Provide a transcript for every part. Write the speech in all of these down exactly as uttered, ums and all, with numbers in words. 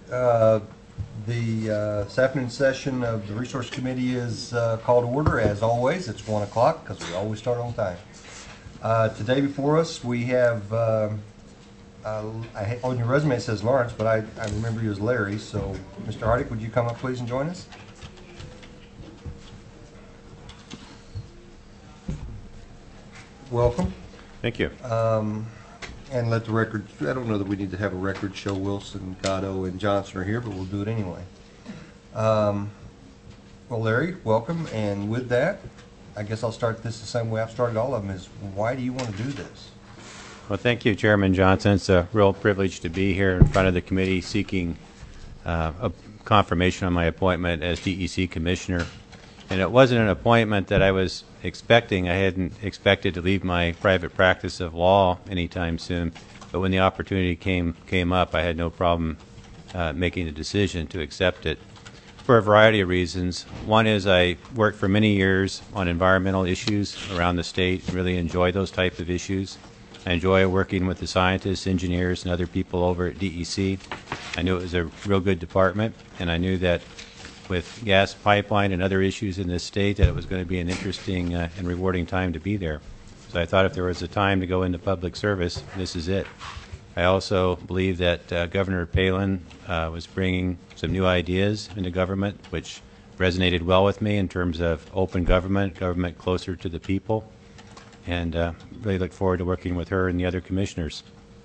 Uh, the uh, this afternoon session of the Resource Committee is uh, called to order. As always, it's one o'clock because we always start on time. Uh, today before us, we have, uh, uh, I, on your resume it says Lawrence, but I, I remember you as Larry. So, Mister Hardick, would you come up please and join us? Welcome. Thank you. Um, and let the record, I don't know that we need to have a record show Wilson, Gatto, and Johnson are here, but we'll do it anyway. Um, well, Larry, welcome. And with that, I guess I'll start this the same way I've started all of them, is why do you want to do this? Well, thank you, Chairman Johnson. It's a real privilege to be here in front of the committee seeking uh, a confirmation on my appointment as D E C Commissioner. And it wasn't an appointment that I was expecting. I hadn't expected to leave my private practice of law anytime soon. But when the opportunity came came up, I had no problem uh, making the decision to accept it for a variety of reasons. One is I worked for many years on environmental issues around the state and really enjoy those type of issues. I enjoy working with the scientists, engineers, and other people over at D E C. I knew it was a real good department, and I knew that with gas pipeline and other issues in this state that it was going to be an interesting uh, and rewarding time to be there. So I thought if there was a time to go into public service, this is it. I also believe that uh, Governor Palin uh, was bringing some new ideas into government, which resonated well with me in terms of open government, government closer to the people, and uh, really look forward to working with her and the other commissioners.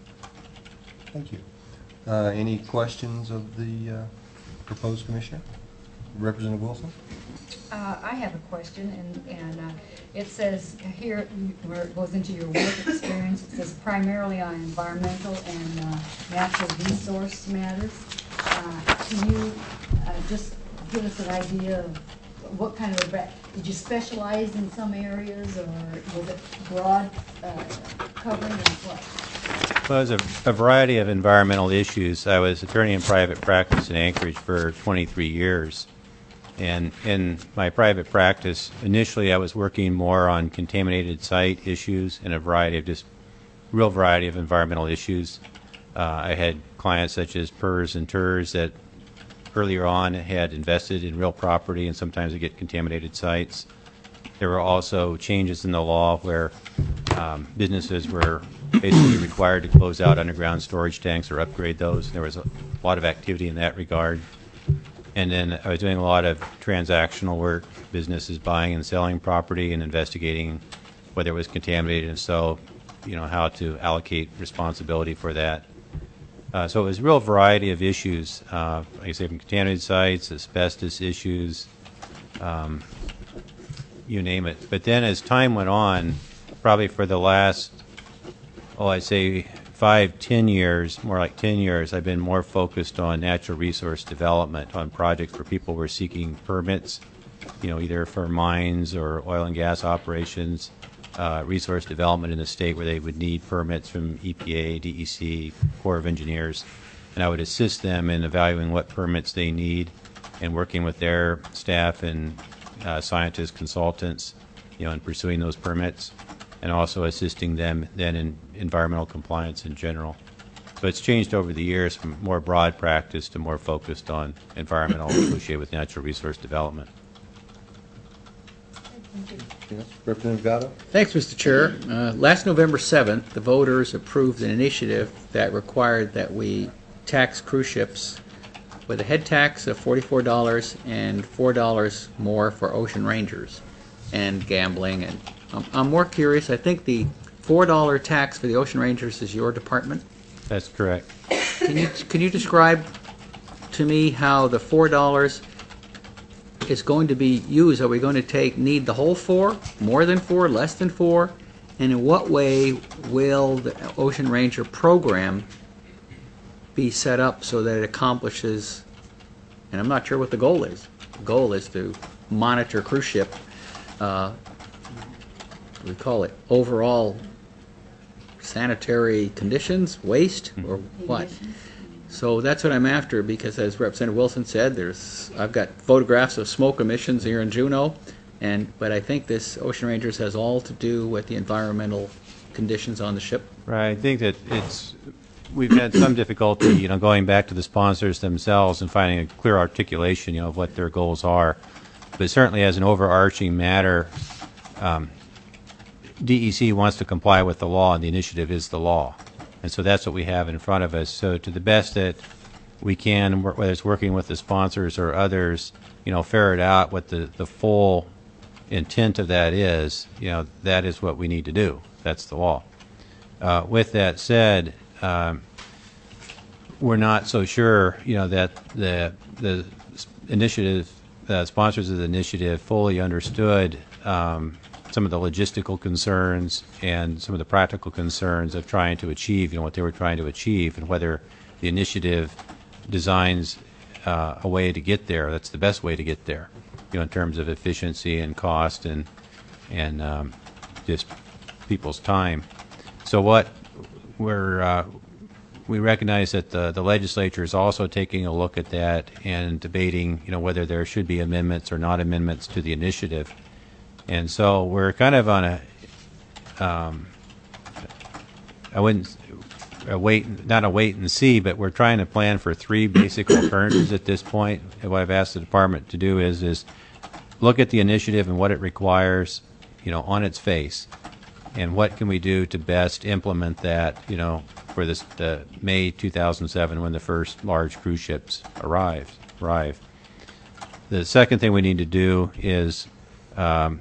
Thank you. Uh, any questions of the uh, proposed commissioner? Representative Wilson? Uh, I have a question, and, and uh, it says here, where it goes into your work experience, it says primarily on environmental and uh, natural resource matters. Uh, can you uh, just give us an idea of what kind of, did you specialize in some areas, or was it broad uh, covering, and what? Well, there's a, a variety of environmental issues. I was attorney in private practice in Anchorage for twenty-three years. And in my private practice, initially I was working more on contaminated site issues and a variety of just real variety of environmental issues. Uh, I had clients such as P E R S and T E R S that earlier on had invested in real property, and sometimes they get contaminated sites. There were also changes in the law where um, businesses were basically required to close out underground storage tanks or upgrade those. There was a lot of activity in that regard. And then I was doing a lot of transactional work, businesses buying and selling property and investigating whether it was contaminated, and so, you know, how to allocate responsibility for that. Uh, so it was a real variety of issues, uh, like I say, from contaminated sites, asbestos issues, um, you name it. But then as time went on, probably for the last, oh, I'd say five, ten years, more like ten years, I've been more focused on natural resource development, on projects where people were seeking permits, you know, either for mines or oil and gas operations, uh, resource development in the state where they would need permits from E P A, D E C, Corps of Engineers, and I would assist them in evaluating what permits they need and working with their staff and uh, scientists, consultants, you know, in pursuing those permits, and also assisting them then in environmental compliance in general. So it's changed over the years from more broad practice to more focused on environmental associated with natural resource development. Yes. Representative Gatto? Thanks, Mister Chair. Uh, last November seventh, the voters approved an initiative that required that we tax cruise ships with a head tax of forty-four dollars and four dollars more for ocean rangers and gambling. And um, I'm more curious, I think the four dollar tax for the ocean rangers is your department. That's correct. Can you, can you describe to me how the four dollars is going to be used? Are we going to take need the whole four, more than four, less than four? And in what way will the Ocean Ranger program be set up so that it accomplishes, and I'm not sure what the goal is. The goal is to monitor cruise ship, uh, we call it overall sanitary conditions, waste, or what? So that's what I'm after, because as Representative Wilson said, there's I've got photographs of smoke emissions here in Juneau, and but I think this Ocean Rangers has all to do with the environmental conditions on the ship. Right. I think that it's we've had some difficulty, you know, going back to the sponsors themselves and finding a clear articulation, you know, of what their goals are. But certainly, as an overarching matter, um, D E C wants to comply with the law, and the initiative is the law. And so that's what we have in front of us. So to the best that we can, whether it's working with the sponsors or others, you know, ferret out what the, the full intent of that is, you know, that is what we need to do. That's the law. Uh, with that said, um, we're not so sure, you know, that the the initiative, uh, sponsors of the initiative fully understood um, some of the logistical concerns and some of the practical concerns of trying to achieve, you know, what they were trying to achieve, and whether the initiative designs uh, a way to get there that's the best way to get there, you know, in terms of efficiency and cost and and um, just people's time. So what we're uh, we recognize that the the legislature is also taking a look at that and debating, you know, whether there should be amendments or not amendments to the initiative. And so we're kind of on a um, I wouldn't a wait not a wait and see, but we're trying to plan for three basic alternatives at this point. And what I've asked the department to do is is look at the initiative and what it requires, you know, on its face, and what can we do to best implement that, you know, for this the May two thousand seven when the first large cruise ships arrive. Arrive. The second thing we need to do is um,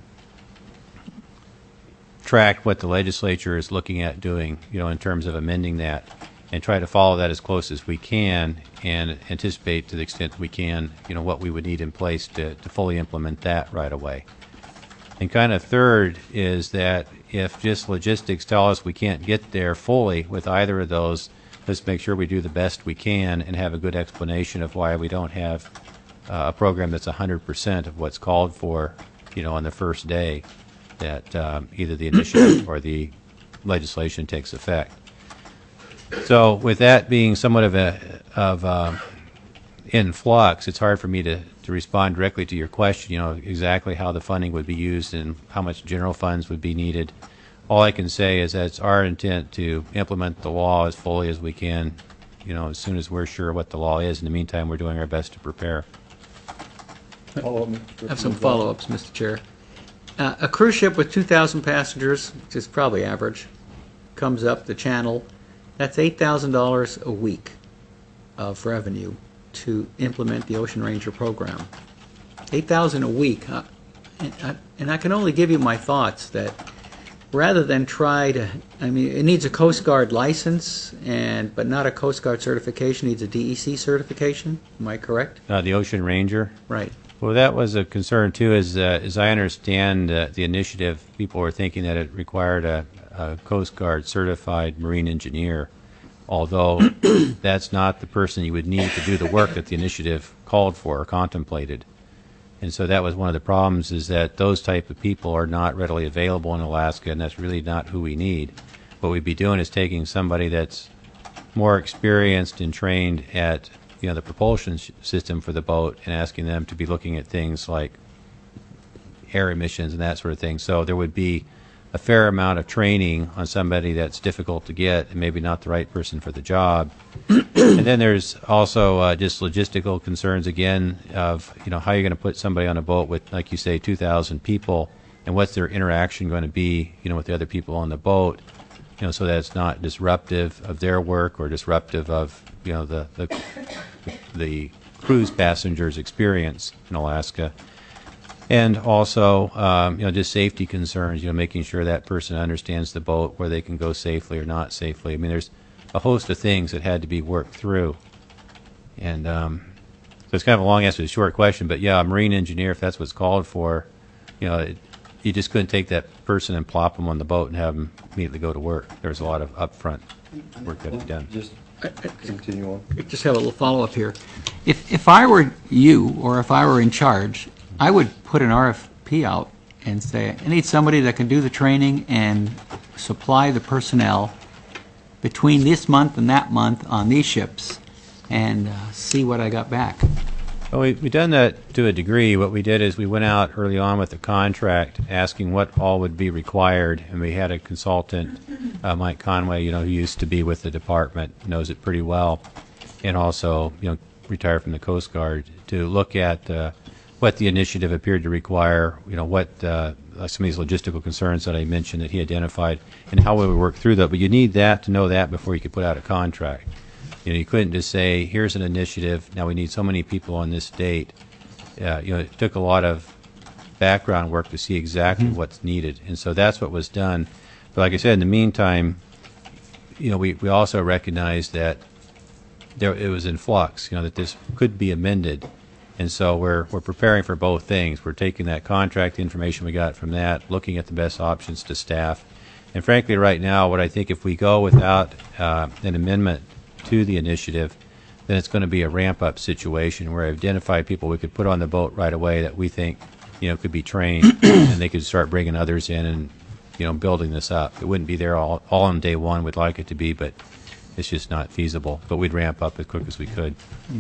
track what the legislature is looking at doing, you know, in terms of amending that, and try to follow that as close as we can, and anticipate to the extent we can, you know, what we would need in place to, to fully implement that right away. And kind of third is that if just logistics tell us we can't get there fully with either of those, let's make sure we do the best we can and have a good explanation of why we don't have uh, a program that's one hundred percent of what's called for, you know, on the first day that um, either the initiative or the legislation takes effect. So with that being somewhat of a of um, in flux, it's hard for me to, to respond directly to your question, you know, exactly how the funding would be used and how much general funds would be needed. All I can say is that it's our intent to implement the law as fully as we can, you know, as soon as we're sure what the law is. In the meantime, we're doing our best to prepare. I have some follow-ups, Mister Chair. Uh, a cruise ship with two thousand passengers, which is probably average, comes up the channel. That's eight thousand dollars a week of revenue to implement the Ocean Ranger program. eight thousand dollars a week. Uh, and, I, and I can only give you my thoughts that rather than try to, I mean, it needs a Coast Guard license, and but not a Coast Guard certification. It needs a D E C certification. Am I correct? Uh, the Ocean Ranger? Right. Well, that was a concern, too, as, uh, as I understand uh, the initiative, people were thinking that it required a, a Coast Guard certified marine engineer, although that's not the person you would need to do the work that the initiative called for or contemplated. And so that was one of the problems, is that those type of people are not readily available in Alaska, and that's really not who we need. What we'd be doing is taking somebody that's more experienced and trained at, you know, the propulsion sh- system for the boat, and asking them to be looking at things like air emissions and that sort of thing. So there would be a fair amount of training on somebody that's difficult to get and maybe not the right person for the job. And then there's also uh, just logistical concerns again of, you know, how you're going to put somebody on a boat with, like you say, two thousand people, and what's their interaction going to be, you know, with the other people on the boat, you know, so that it's not disruptive of their work or disruptive of, you know, the the, the cruise passengers' experience in Alaska. And also, um, you know, just safety concerns, you know, making sure that person understands the boat, where they can go safely or not safely. I mean, there's a host of things that had to be worked through. And um, so it's kind of a long answer to a short question, but yeah, a marine engineer, if that's what's called for, you know, it, you just couldn't take that person and plop them on the boat and have them immediately go to work. There's a lot of upfront work that had to be done. Just continue on. I just have a little follow-up here. If if I were you, or if I were in charge, I would put an R F P out and say, I need somebody that can do the training and supply the personnel between this month and that month on these ships, and uh, see what I got back. Well, we, we've done that to a degree. What we did is we went out early on with the contract asking what all would be required, and we had a consultant, uh, Mike Conway, you know, who used to be with the department, knows it pretty well, and also, you know, retired from the Coast Guard, to look at uh, what the initiative appeared to require, you know, what uh, some of these logistical concerns that I mentioned that he identified, and how we would work through that. But you need that to know that before you could put out a contract. You know, you couldn't just say, here's an initiative, now we need so many people on this date. Uh, you know, it took a lot of background work to see exactly mm-hmm. what's needed. And so that's what was done. But like I said, in the meantime, you know, we, we also recognized that there it was in flux, you know, that this could be amended. And so we're we're preparing for both things. We're taking that contract information we got from that, looking at the best options to staff. And frankly, right now, what I think if we go without uh, an amendment to the initiative, then it's going to be a ramp-up situation where I identify people we could put on the boat right away that we think, you know, could be trained, and they could start bringing others in and, you know, building this up. It wouldn't be there all, all on day one. We'd like it to be, but it's just not feasible. But we'd ramp up as quick as we could.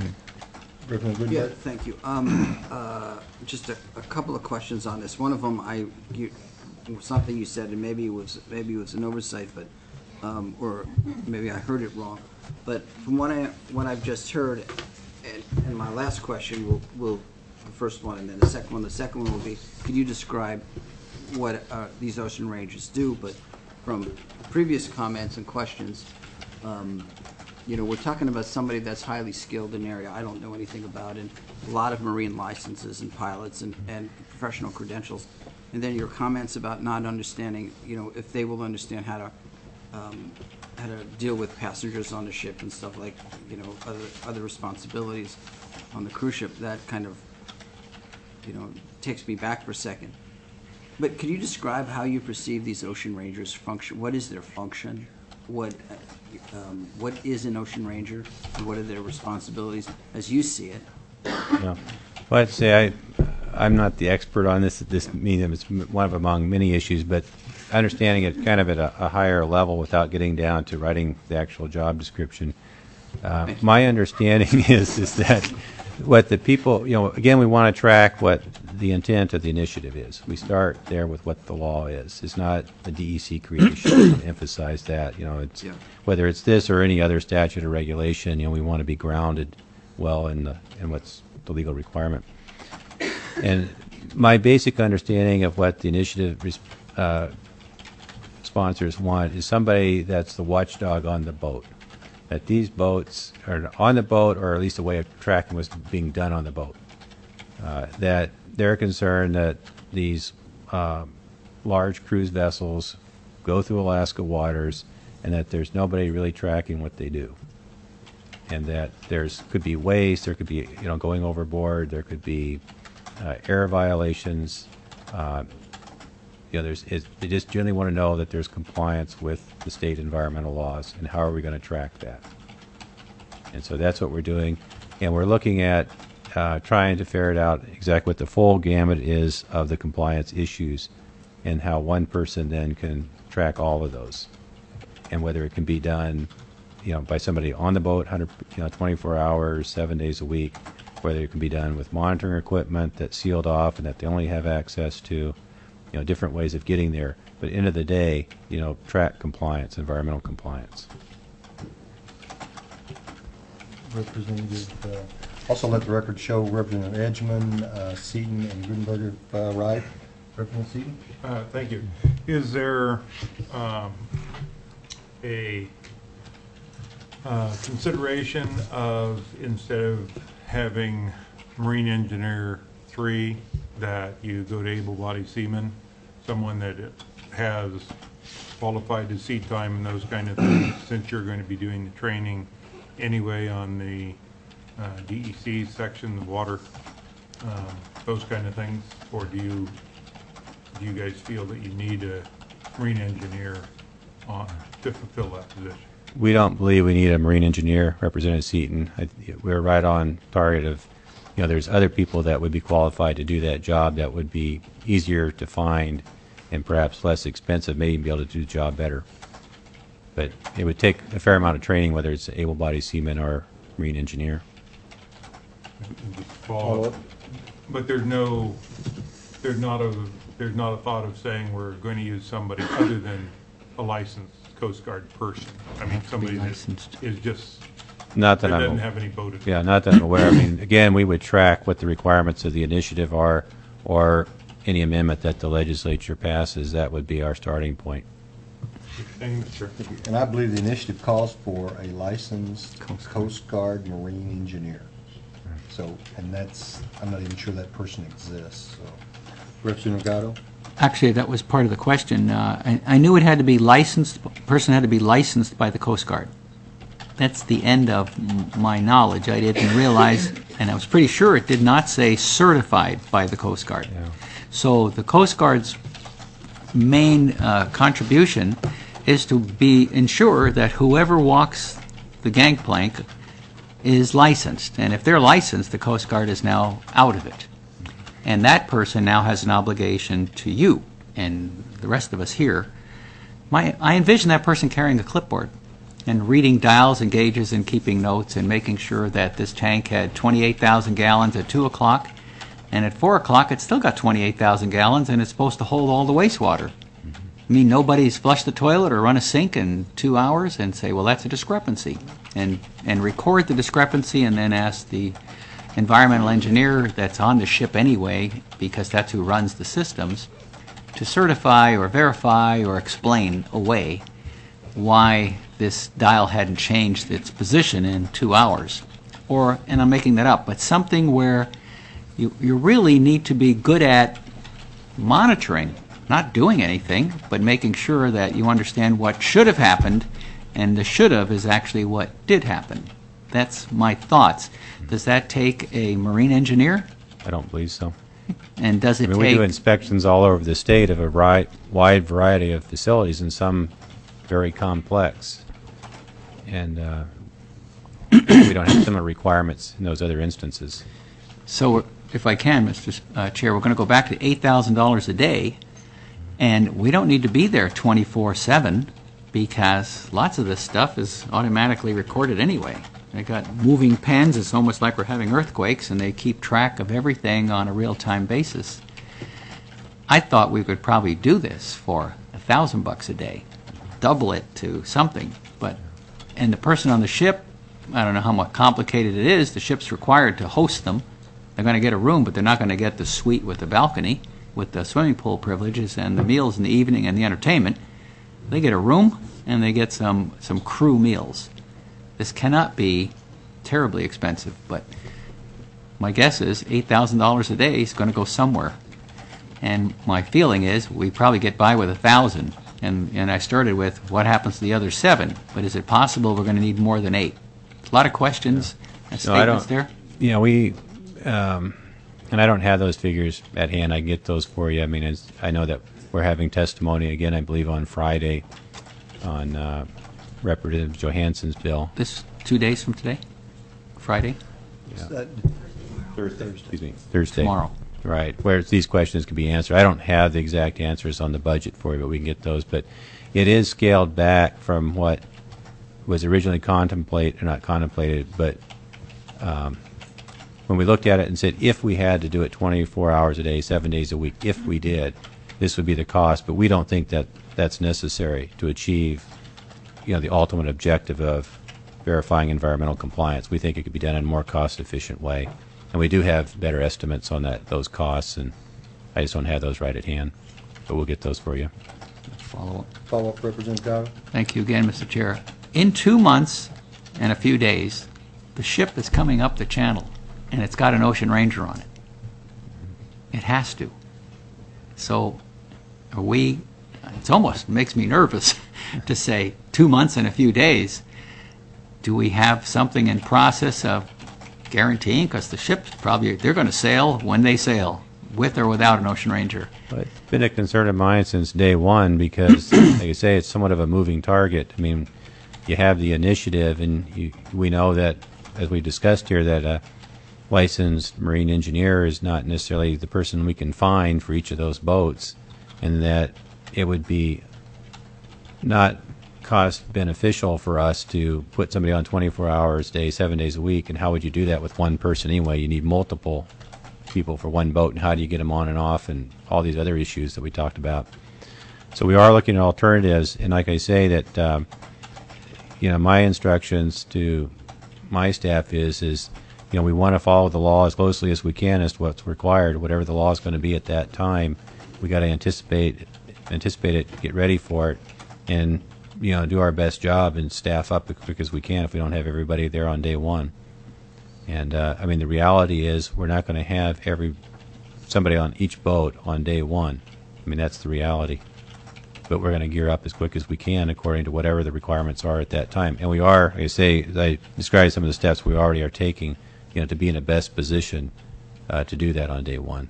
Mm-hmm. Yeah, thank you. Um, uh, just a, a couple of questions on this. One of them, I you, something you said, and maybe it was maybe it was an oversight, but um, or maybe I heard it wrong. But from what I what I've just heard, and, and my last question will will the first one, and then the second one. The second one will be, could you describe what uh, these ocean rangers do? But from previous comments and questions, um, you know, we're talking about somebody that's highly skilled in an area I don't know anything about, and a lot of marine licenses and pilots and, and professional credentials. And then your comments about not understanding, you know, if they will understand how to um, how to deal with passengers on the ship and stuff like, you know, other other responsibilities on the cruise ship. That kind of, you know, takes me back for a second. But could you describe how you perceive these ocean rangers function? What is their function? What um, what is an ocean ranger, and what are their responsibilities as you see it? Yeah. Well, I'd say I, I'm not the expert on this. This medium is one of among many issues, but understanding it kind of at a, a higher level without getting down to writing the actual job description. Uh, my understanding is is that what the people, you know, again, we want to track what the intent of the initiative is. We start there with what the law is. It's not the D E C creation. To emphasize that, you know, it's Yeah. whether it's this or any other statute or regulation. You know, we want to be grounded well in the in what's the legal requirement. And my basic understanding of what the initiative uh, sponsors want is somebody that's the watchdog on the boat. That these boats are on the boat, or at least a way of tracking was being done on the boat. Uh, that they're concerned that these uh, large cruise vessels go through Alaska waters, and that there's nobody really tracking what they do, and that there's could be waste, there could be you know going overboard, there could be uh, air violations. Uh, you know, there's it, they just generally want to know that there's compliance with the state environmental laws, and how are we going to track that? And so that's what we're doing, and we're looking at uh, trying to ferret out exactly what the full gamut is of the compliance issues, and how one person then can track all of those, and whether it can be done, you know, by somebody on the boat, one hundred, you know, twenty-four hours, seven days a week, whether it can be done with monitoring equipment that's sealed off and that they only have access to. You know, different ways of getting there, but end of the day, you know, track compliance, environmental compliance. Representative, uh, also let the record show Representative Edgman, uh, Seaton, and Gutenberger uh, ride. Representative Seaton? Uh, thank you. Is there um, a uh, consideration of, instead of having Marine Engineer three, that you go to able-bodied seaman, someone that has qualified to sea time and those kind of things, since you're going to be doing the training anyway on the uh, D E C section, the water, um, those kind of things? Or do you do you guys feel that you need a marine engineer on, to fulfill that position? We don't believe we need a marine engineer, Representative Seaton. I, we're right on target of, you know, there's other people that would be qualified to do that job that would be easier to find and perhaps less expensive, maybe be able to do the job better. But it would take a fair amount of training, whether it's able-bodied seaman or marine engineer. and just follow up. But there's no, there's not a, there's not a thought of saying we're going to use somebody other than a licensed Coast Guard person. I mean, somebody that licensed. is just, Not that that doesn't I'm, have any boat. yeah, not that I'm aware. I mean, again, we would track what the requirements of the initiative are, or any amendment that the legislature passes. That would be our starting point. Thing, sure. And I believe the initiative calls for a licensed Coast Guard. Coast Guard Marine engineer. So, and that's, I'm not even sure that person exists, so. Representative Gatto? Actually, that was part of the question. Uh, I, I knew it had to be licensed, person had to be licensed by the Coast Guard. That's the end of m- my knowledge. I didn't realize, and I was pretty sure it did not say certified by the Coast Guard. Yeah. So the Coast Guard's main uh, contribution is to be ensure that whoever walks the gangplank is licensed. And if they're licensed, the Coast Guard is now out of it. And that person now has an obligation to you and the rest of us here. My, I envision that person carrying a clipboard and reading dials and gauges and keeping notes and making sure that this tank had twenty-eight thousand gallons at two o'clock, and at four o'clock it's still got twenty-eight thousand gallons, and it's supposed to hold all the wastewater. I mean, nobody's flushed the toilet or run a sink in two hours and say, well, that's a discrepancy, and and record the discrepancy and then ask the environmental engineer that's on the ship anyway, because that's who runs the systems, to certify or verify or explain away why this dial hadn't changed its position in two hours. Or, and I'm making that up, but something where you, you really need to be good at monitoring, not doing anything, but making sure that you understand what should have happened, and the should have is actually what did happen. That's my thoughts. Does that take a marine engineer? I don't believe so. And does I it mean, we do take... inspections all over the state of a ri- wide variety of facilities, and some very complex. And uh, we don't have similar requirements in those other instances. So if I can, Mister S- uh, Chair, we're going to go back to eight thousand dollars a day, and we don't need to be there twenty-four seven because lots of this stuff is automatically recorded anyway. They got moving pens. It's almost like we're having earthquakes, and they keep track of everything on a real-time basis. I thought we could probably do this for a thousand bucks a day, double it to something. But and the person on the ship, I don't know how much complicated it is. The ship's required to host them. They're going to get a room, but they're not going to get the suite with the balcony, with the swimming pool privileges and the meals in the evening and the entertainment. They get a room and they get some some crew meals. This cannot be terribly expensive, but my guess is eight thousand dollars a day is going to go somewhere. And my feeling is we probably get by with one thousand dollars. And, and I started with what happens to the other seven, but is it possible we're going to need more than eight? A lot of questions and No, I statements don't- there. Yeah, we, um, and I don't have those figures at hand. I can get those for you. I mean, it's, I know that we're having testimony again, I believe, on Friday on uh, Representative Johansson's bill. This two days from today? Friday? Thursday. Excuse me, Thursday. Tomorrow. Right, where these questions can be answered. I don't have the exact answers on the budget for you, but we can get those. But it is scaled back from what was originally contemplated, or not contemplated, but um, when we looked at it and said, if we had to do it twenty-four hours a day, seven days a week, if we did, this would be the cost. But we don't think that that's necessary to achieve, you know, the ultimate objective of verifying environmental compliance. We think it could be done in a more cost-efficient way. And we do have better estimates on that those costs, and I just don't have those right at hand. But we'll get those for you. Follow up. Follow up, Representative Gatto? Thank you again, Mister Chair. In two months and a few days, the ship is coming up the channel, and it's got an Ocean Ranger on it. It has to. So are we, it almost makes me nervous to say two months and a few days. Do we have something in process of guaranteeing, because the ships probably, they're going to sail when they sail, with or without an Ocean Ranger? But it's been a concern of mine since day one because, like I say, it's somewhat of a moving target. I mean, you have the initiative, and you, we know that, as we discussed here, that a licensed marine engineer is not necessarily the person we can find for each of those boats, and that it would be not cost beneficial for us to put somebody on twenty-four hours a day, seven days a week, and how would you do that with one person anyway? You need multiple people for one boat, and how do you get them on and off, and all these other issues that we talked about. So we are looking at alternatives, and like I say, that um, you know, my instructions to my staff is is you know, we want to follow the law as closely as we can as to what's required, whatever the law is going to be at that time. We got to anticipate anticipate it, get ready for it, and you know, do our best job and staff up as quick as we can if we don't have everybody there on day one. And uh, I mean, the reality is we're not going to have every somebody on each boat on day one. I mean, that's the reality. But we're going to gear up as quick as we can according to whatever the requirements are at that time. And we are, like I say, as I described some of the steps we already are taking, you know, to be in the best position uh, to do that on day one.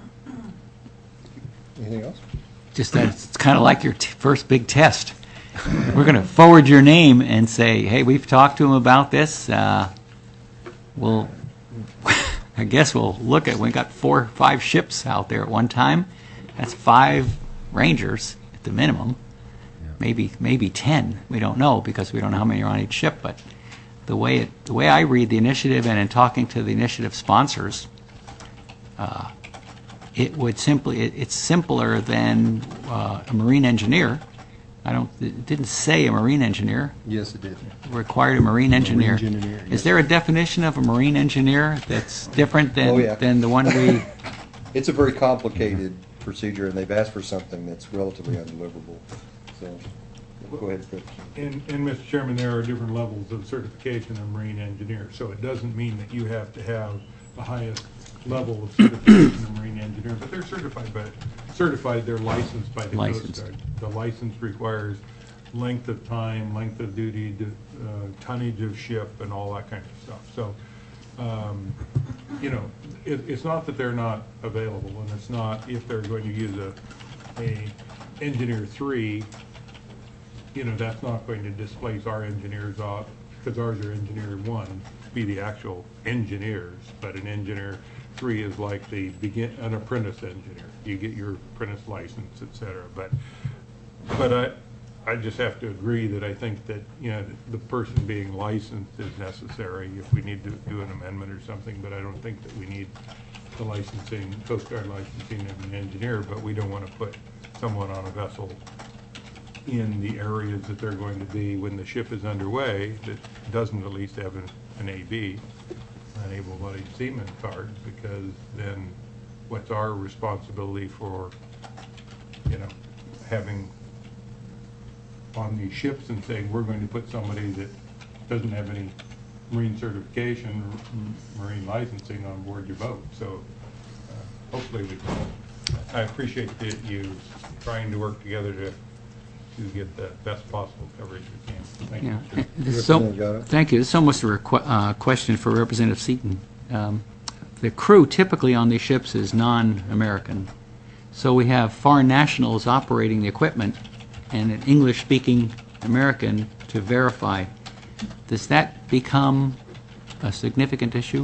Anything else? Just that it's kind of like your t- first big test. We're going to forward your name and say, hey, we've talked to him about this. Uh, we'll, I guess we'll look at, we got four or five ships out there at one time. That's five Rangers at the minimum. Yeah. Maybe maybe ten. We don't know because we don't know how many are on each ship. But the way it, the way I read the initiative and in talking to the initiative sponsors, uh, it would simply it, it's simpler than uh, a marine engineer. I don't. It didn't say a marine engineer. Yes, it did. It required a marine engineer. Marine engineer, yes. Is there a definition of a marine engineer that's different than Oh, yeah. than the one we? It's a very complicated procedure, and they've asked for something that's relatively undeliverable. So, go ahead, Chris. And, and Mister Chairman, there are different levels of certification of marine engineer, so it doesn't mean that you have to have the highest level of certification of marine engineer, but they're certified by, certified, they're licensed by the Coast Licensed. Guard. The license requires length of time, length of duty, d- uh, tonnage of ship, and all that kind of stuff. So, um, you know, it, it's not that they're not available, and it's not if they're going to use a, a engineer three, you know, that's not going to displace our engineers off, because ours are engineer one, be the actual engineers, but an engineer three is like the begin, an apprentice engineer. You get your apprentice license, et cetera. But, but I, I just have to agree that I think that, you know, the person being licensed is necessary if we need to do an amendment or something, but I don't think that we need the licensing, Coast Guard licensing of an engineer, but we don't want to put someone on a vessel in the areas that they're going to be when the ship is underway that doesn't at least have an, an A B, an able-bodied seaman card, because then what's our responsibility for, you know, having on these ships and saying we're going to put somebody that doesn't have any marine certification, or marine licensing on board your boat. So uh, hopefully we can. I appreciate that you trying to work together to to get the best possible coverage we can. Thank Yeah. you. This is so, Representative Gatto. thank you. This is almost a requ- uh, question for Representative Seaton. Um, the crew typically on these ships is non-American, so we have foreign nationals operating the equipment and an English-speaking American to verify. Does that become a significant issue?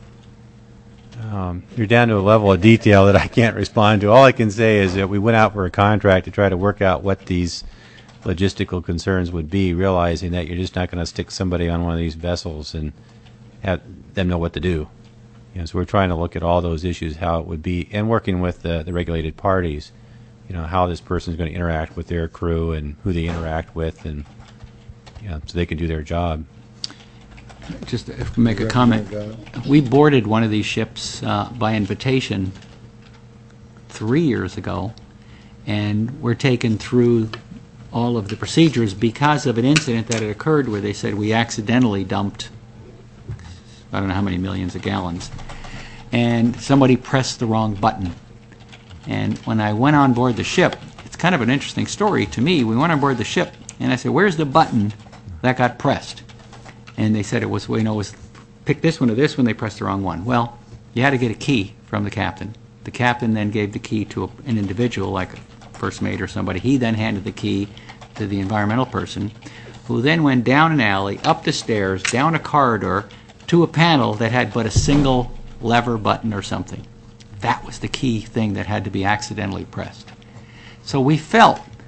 Um, you're down to a level of detail that I can't respond to. All I can say is that we went out for a contract to try to work out what these logistical concerns would be, realizing that you're just not going to stick somebody on one of these vessels and have them know what to do. You know, so we're trying to look at all those issues, how it would be, and working with the, the regulated parties, you know, how this person is going to interact with their crew and who they interact with, and you know, so they can do their job. Just to make a comment. We boarded one of these ships uh, by invitation three years ago, and we're taken through all of the procedures because of an incident that had occurred where they said we accidentally dumped, I don't know how many millions of gallons, and somebody pressed the wrong button. And when I went on board the ship, it's kind of an interesting story to me. We went on board the ship, and I said, where's the button that got pressed? And they said it was, well, you know, it was pick this one or this one, they pressed the wrong one. Well, you had to get a key from the captain. The captain then gave the key to a, an individual, like a first mate or somebody. He then handed the key to the environmental person, who then went down an alley, up the stairs, down a corridor, to a panel that had but a single lever button or something. That was the key thing that had to be accidentally pressed. So we felt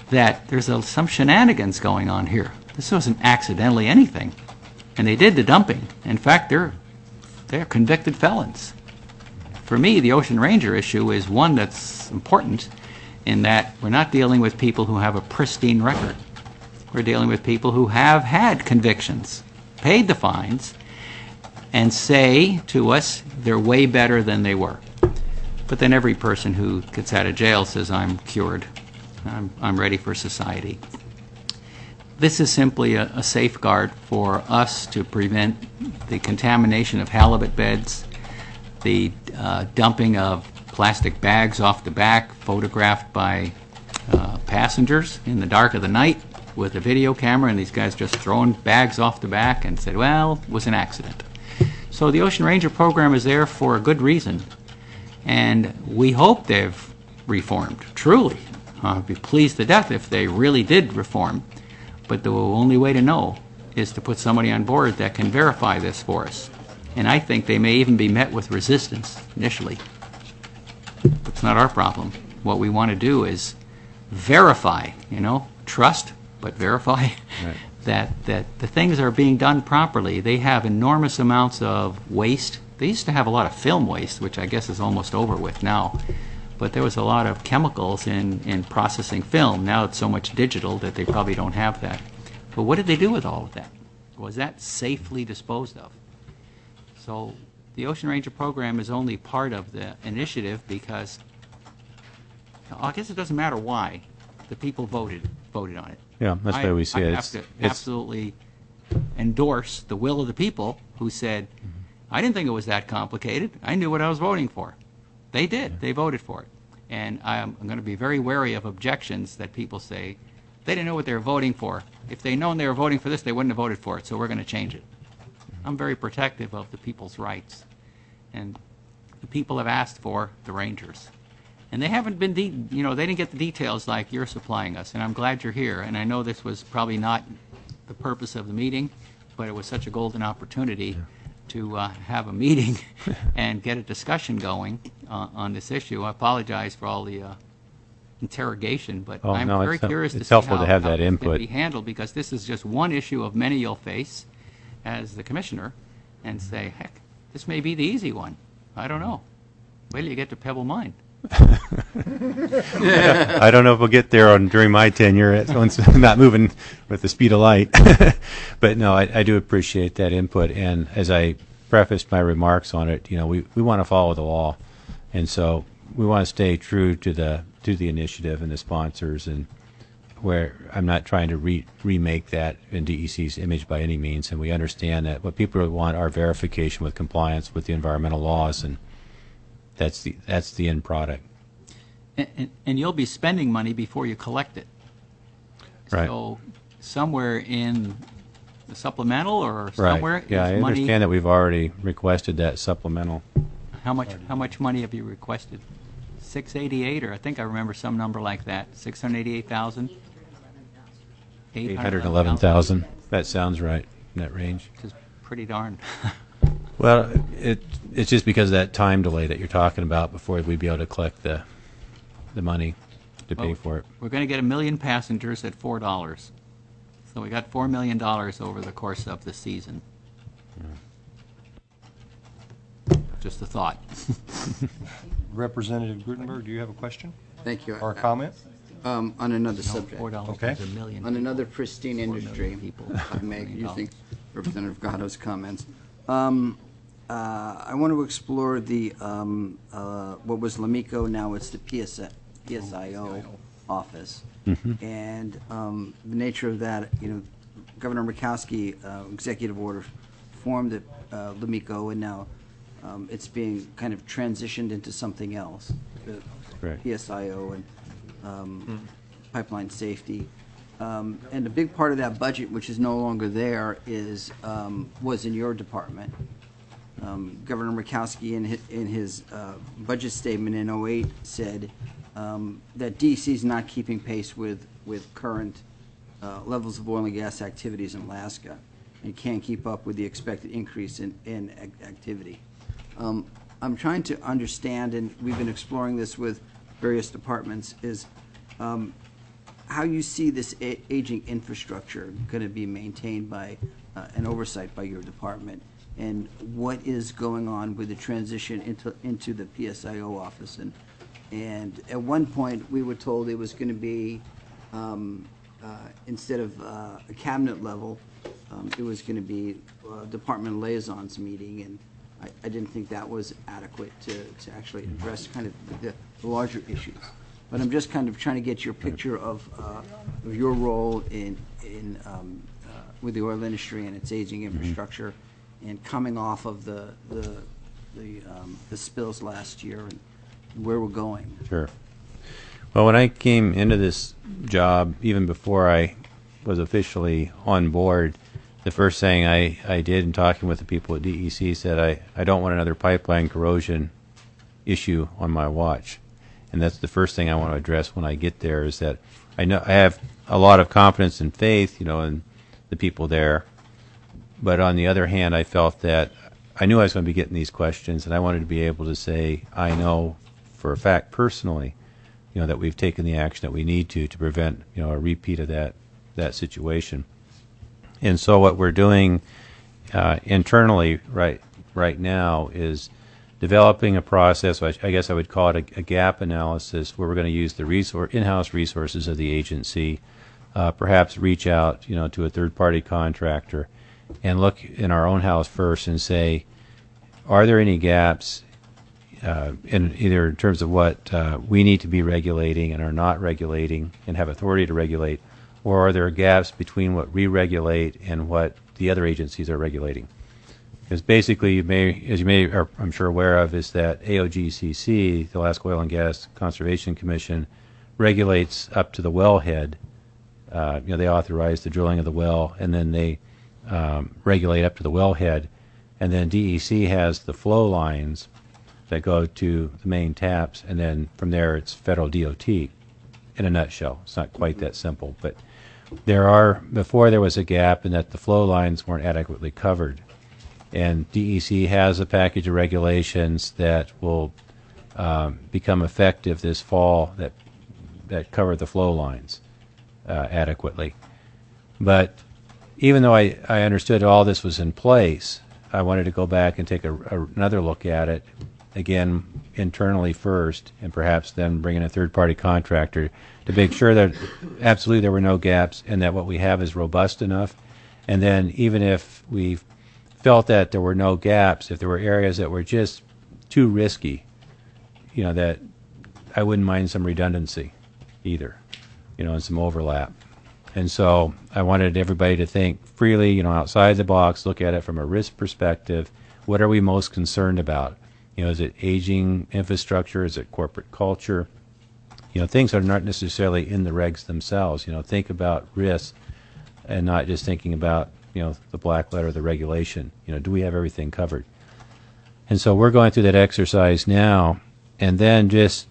that there's a, some shenanigans going on here. This wasn't accidentally anything. And they did the dumping. In fact, they're, they're convicted felons. For me, the Ocean Ranger issue is one that's important in that we're not dealing with people who have a pristine record. We're dealing with people who have had convictions, paid the fines, and say to us they're way better than they were. But then every person who gets out of jail says, I'm cured. I'm, I'm ready for society. This is simply a, a safeguard for us to prevent the contamination of halibut beds, the uh, dumping of plastic bags off the back, photographed by uh, passengers in the dark of the night with a video camera, and these guys just throwing bags off the back and said, well, it was an accident. So the Ocean Ranger program is there for a good reason, and we hope they've reformed, truly. I'd be pleased to death if they really did reform, but the only way to know is to put somebody on board that can verify this for us. And I think they may even be met with resistance initially. It's not our problem. What we want to do is verify, you know, trust, but verify right. that, that the things are being done properly. They have enormous amounts of waste. They used to have a lot of film waste, which I guess is almost over with now. But there was a lot of chemicals in, in processing film. Now it's so much digital that they probably don't have that. But what did they do with all of that? Was that safely disposed of? So the Ocean Ranger program is only part of the initiative because I guess it doesn't matter why. The people voted voted on it. Yeah, that's I, why we see I it. have It's, to it's, absolutely endorse the will of the people who said, mm-hmm. I didn't think it was that complicated. I knew what I was voting for. They did. Yeah. They voted for it. And I'm, I'm going to be very wary of objections that people say, they didn't know what they were voting for. If they'd known they were voting for this, they wouldn't have voted for it, so we're going to change it. Mm-hmm. I'm very protective of the people's rights. And the people have asked for the Rangers. And they haven't been, de you know, they didn't get the details like you're supplying us, and I'm glad you're here. And I know this was probably not the purpose of the meeting, but it was such a golden opportunity yeah. to uh, have a meeting and get a discussion going uh, on this issue. I apologize for all the uh, interrogation, but oh, I'm no, very it's, curious it's to see helpful how, to have how that this input. can be handled, because this is just one issue of many you'll face as the commissioner, and say, heck, this may be the easy one. I don't know. Wait till you get to Pebble Mine. I don't know if we'll get there on during my tenure. It's not moving with the speed of light. But no, I, I do appreciate that input. And as I prefaced my remarks on it, you know, we, we want to follow the law, and so we want to stay true to the to the initiative and the sponsors. And where I'm not trying to re remake that in D E C's image by any means. And we understand that what people really want are verification with compliance with the environmental laws, and that's the that's the end product. And, and, and you'll be spending money before you collect it. Right. So somewhere in the supplemental or somewhere right. Yeah, is I money. understand that we've already requested that supplemental. How much how much money have you requested? six eighty-eight, or I think I remember some number like that. six hundred eighty-eight thousand. eight hundred eleven thousand. That sounds right in that range. Which is pretty darn. Well, it it's just because of that time delay that you're talking about before we'd be able to collect the the money to pay well, for it. We're going to get a million passengers at four dollars. So we got four million dollars over the course of the season. Yeah. Just a thought. Representative Grutenberg, do you have a question Thank you. or a comment? Um, on another No, subject. four dollars Okay. is a million. On another pristine Four industry, million people. if I may, Million using dollars. Representative Gatto's comments. Um, uh, I want to explore the, um, uh, what was Lamico, now it's the P S I O office. Mm-hmm. And um, the nature of that, you know, Governor Murkowski, uh, executive order, formed uh, Lamico, and now um, it's being kind of transitioned into something else. The Correct. P S I O and um, pipeline safety. Um, and a big part of that budget, which is no longer there, is um, was in your department. Um, Governor Murkowski, in his, in his uh, budget statement in oh eight, said um, that D E C is not keeping pace with with current uh, levels of oil and gas activities in Alaska. It can't keep up with the expected increase in, in activity. Um, I'm trying to understand, and we've been exploring this with various departments, is um, how you see this a- aging infrastructure going to be maintained by, uh, and oversight by your department, and what is going on with the transition into, into the P S I O office. And, and at one point, we were told it was going to be, um, uh, instead of uh, a cabinet level, um, it was going to be a department liaisons meeting, and I, I didn't think that was adequate to, to actually address kind of the, the larger issues. But I'm just kind of trying to get your picture of, uh, of your role in, in, um, uh, with the oil industry and its aging infrastructure, and coming off of the, the, the, um, the spills last year and where we're going. Sure. Well, when I came into this job, even before I was officially on board, the first thing I, I did in talking with the people at D E C said, I, I don't want another pipeline corrosion issue on my watch. And that's the first thing I want to address when I get there, is that I know I have a lot of confidence and faith, you know, in the people there. But on the other hand, I felt that I knew I was going to be getting these questions, and I wanted to be able to say, I know for a fact personally, you know, that we've taken the action that we need to to prevent, you know, a repeat of that that situation. And so what we're doing uh, internally right right now is developing a process, I guess I would call it a, a gap analysis, where we're going to use the resource, in-house resources of the agency, uh, perhaps reach out, you know, to a third-party contractor, and look in our own house first and say, are there any gaps uh, in either in terms of what uh, we need to be regulating and are not regulating and have authority to regulate, or are there gaps between what we regulate and what the other agencies are regulating? Because basically, you may, as you may, are, I'm sure, aware of, is that A O G C C, the Alaska Oil and Gas Conservation Commission, regulates up to the wellhead. Uh, you know, they authorize the drilling of the well, and then they um, regulate up to the wellhead. And then D E C has the flow lines that go to the main taps, and then from there it's federal D O T. In a nutshell, it's not quite that simple, but there are, before there was a gap in that the flow lines weren't adequately covered. And D E C has a package of regulations that will um, become effective this fall that that cover the flow lines uh, adequately. But even though I, I understood all this was in place, I wanted to go back and take a, a, another look at it, again, internally first, and perhaps then bring in a third-party contractor to make sure that absolutely there were no gaps and that what we have is robust enough. And then even if we felt that there were no gaps, if there were areas that were just too risky, you know, that I wouldn't mind some redundancy either, you know, and some overlap. And so I wanted everybody to think freely, you know, outside the box, look at it from a risk perspective. What are we most concerned about? You know, is it aging infrastructure? Is it corporate culture? You know, things that are not necessarily in the regs themselves. You know, think about risk and not just thinking about, you know, the black letter of the regulation. You know, do we have everything covered? And so we're going through that exercise now, and then just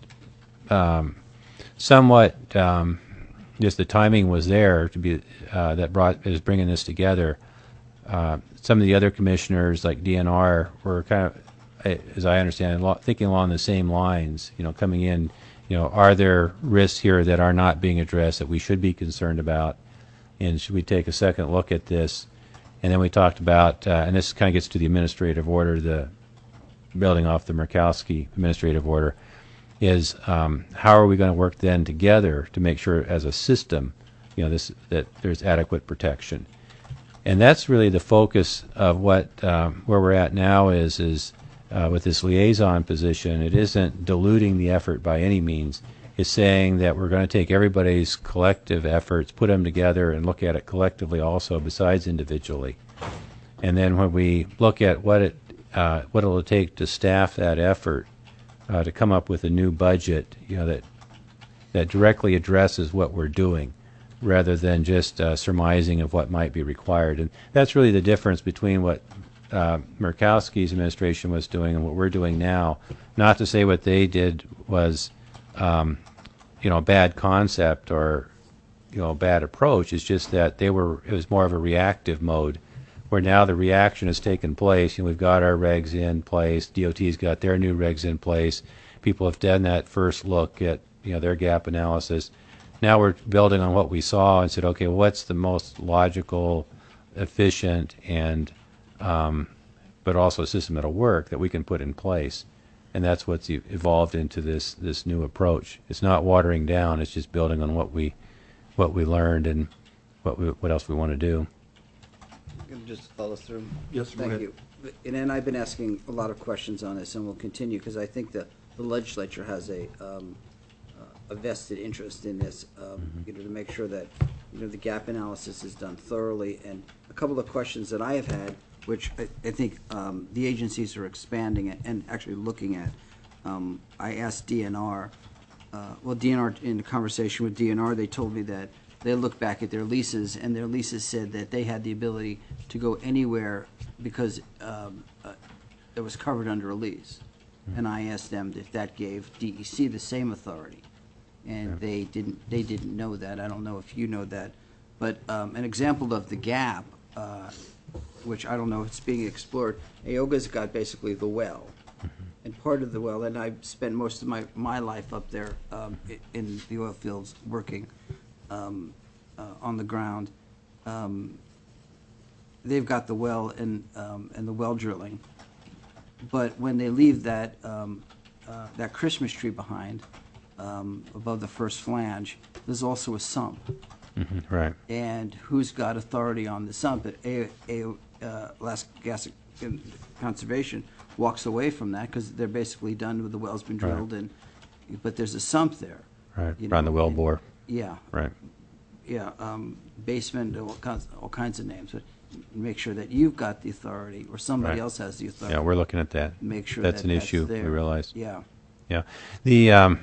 um, somewhat, um, just the timing was there to be uh, that brought is bringing this together. Uh, some of the other commissioners, like D N R, were kind of, as I understand, thinking along the same lines. You know, coming in, you know, are there risks here that are not being addressed that we should be concerned about, and should we take a second look at this? And then we talked about, uh, and this kind of gets to the administrative order, the building off the Murkowski administrative order, is um, how are we going to work then together to make sure as a system, you know, this that there's adequate protection. And that's really the focus of what um, where we're at now is is uh, with this liaison position. It isn't diluting the effort by any means. It's saying that we're going to take everybody's collective efforts, put them together, and look at it collectively also, besides individually. And then when we look at what it uh, what it'll take to staff that effort, uh, to come up with a new budget, you know, that that directly addresses what we're doing, rather than just uh, surmising of what might be required. And that's really the difference between what uh, Murkowski's administration was doing and what we're doing now. Not to say what they did was, um, you know, a bad concept or, you know, a bad approach. It's just that they were, it was more of a reactive mode, where now the reaction has taken place. You know, we've got our regs in place. D O T's got their new regs in place. People have done that first look at, you know, their gap analysis. now we're building on what we saw and said, okay, what's the most logical, efficient, and um, but also a system that'll work that we can put in place. And that's what's e- evolved into this this new approach. It's not watering down. It's just building on what we what we learned and what we, what else we want to do. Can you just follow through? Yes, go Thank ahead. you. And then I've been asking a lot of questions on this, and we'll continue, because I think that the legislature has a, um, uh, a vested interest in this, um, you know, to make sure that, you know, the gap analysis is done thoroughly. And a couple of questions that I have had, which I, I think um, the agencies are expanding it and actually looking at. Um, I asked D N R, uh, well, D N R, in a conversation with D N R, they told me that they looked back at their leases, and their leases said that they had the ability to go anywhere because um, uh, it was covered under a lease. And I asked them if that gave D E C the same authority, and they didn't. They didn't know that. I don't know if you know that, but um, an example of the gap, uh, which I don't know if it's being explored. Aoga's got basically the well, and part of the well, and I've spent most of my my life up there um, i- in the oil fields working um, uh, on the ground. Um, they've got the well and um, and the well drilling. But when they leave that um, uh, that Christmas tree behind, um, above the first flange, there's also a sump. Hmm. Right. And who's got authority on the sump? A, a, uh, Alaska Gas Conservation walks away from that because they're basically done with the well's been Right. drilled, and but there's a sump there. Right. you Around know, the well and- bore. Yeah, Right. yeah, um, basement, all kinds, all kinds of names. But make sure that you've got the authority, or somebody Right. else has the authority. Yeah, we're looking at that. Make sure That's that an that's issue, we there. realize. Yeah. Yeah. The um,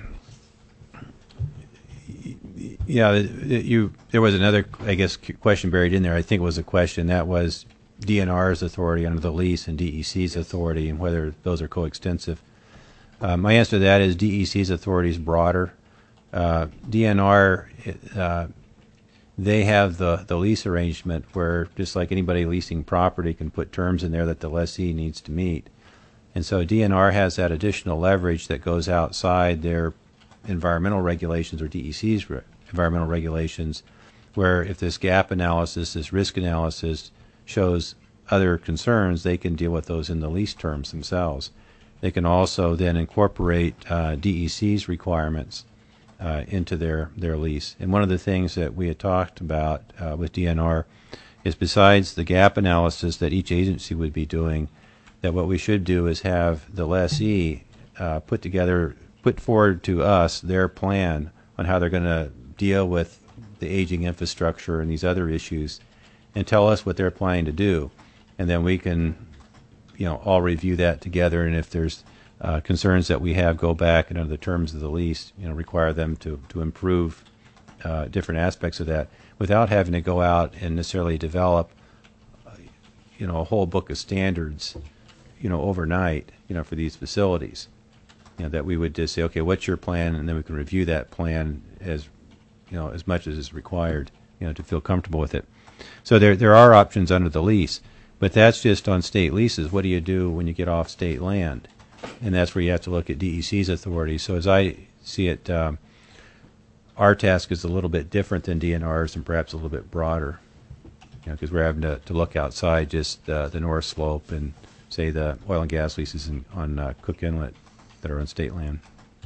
yeah, the- the- you there was another, I guess, q- question buried in there. I think it was a question that was D N R's authority under the lease and D E C's authority, and whether those are coextensive. Uh, my answer to that is D E C's authority is broader. Uh, D N R, uh, they have the, the lease arrangement where, just like anybody leasing property, can put terms in there that the lessee needs to meet. And so D N R has that additional leverage that goes outside their environmental regulations or D E C's re- environmental regulations, where if this gap analysis, this risk analysis shows other concerns, they can deal with those in the lease terms themselves. They can also then incorporate uh, D E C's requirements uh, into their, their lease. And one of the things that we had talked about uh, with D N R is, besides the gap analysis that each agency would be doing, that what we should do is have the lessee uh, put together, put forward to us their plan on how they're going to deal with the aging infrastructure and these other issues, and tell us what they're planning to do. And then we can, you know, all review that together, and if there's uh, concerns that we have, go back and under the terms of the lease, you know, require them to, to improve uh, different aspects of that without having to go out and necessarily develop, uh, you know, a whole book of standards, you know, overnight, you know, for these facilities. You know, that we would just say, okay, what's your plan? And then we can review that plan as, you know, as much as is required, you know, to feel comfortable with it. So there there are options under the lease, but that's just on state leases. What do you do when you get off state land? And that's where you have to look at D E C's authority. So as I see it, um, our task is a little bit different than D N R's and perhaps a little bit broader, you know, because we're having to, to look outside just uh, the North Slope and, say, the oil and gas leases in, on uh, Cook Inlet that are on state land.